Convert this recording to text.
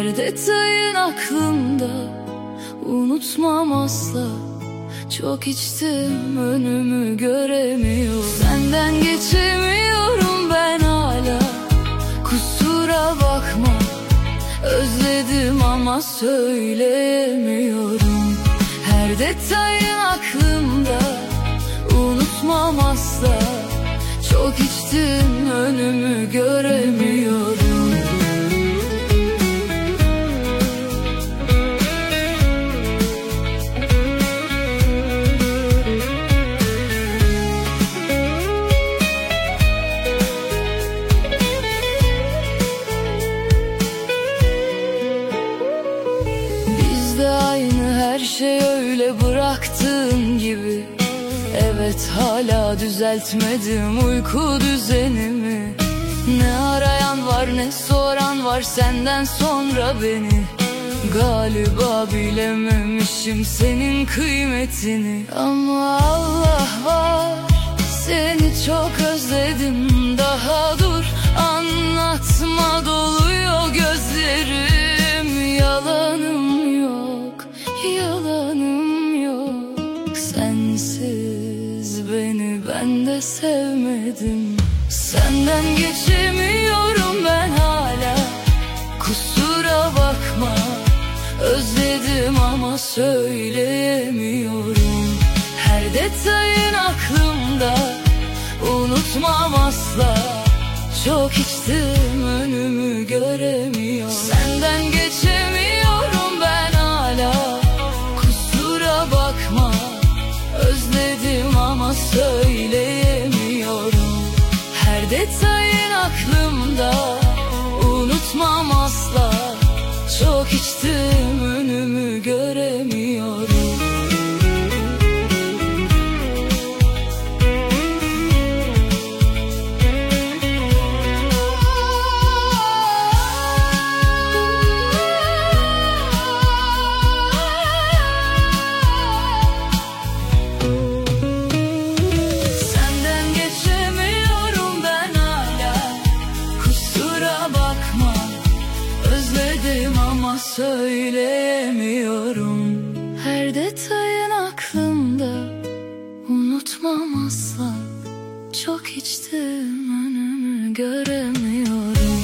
Her detayın aklımda, unutmam asla. Çok içtim, önümü göremiyorum. Senden geçemiyorum ben hala. Kusura bakma, özledim ama söyleyemiyorum. Her detayın aklımda, unutmam asla. Çok içtim, önümü göremiyorum. Bizde aynı, her şey öyle bıraktığın gibi. Evet, hala düzeltmedim uyku düzenimi. Ne arayan var ne soran var senden sonra beni. Galiba bilememişim senin kıymetini. Ama Allah var, seni çok özledim. Daha dur, anlatma, doluyor gözlerim. Yalanım yok, yalanım yok. Sensiz beni ben de sevmedim. Senden geçemiyorum ben hala. Kusura bakma, özledim ama söyleyemiyorum. Her detayın aklımda, unutmam asla. Çok içtim, önümü göremiyorum. Senden geçemiyorum ben hala. Kusura bakma, özledim ama söyleyemiyorum. Her detayın aklımda, unutmam asla. Çok içtim, önümü göremiyorum. Senden geçemiyorum ben hala. Kusura bakma, özledim ama söyleyemiyorum. Her detayın aklımda, unutmam asla. Çok içtim, önümü göremiyorum.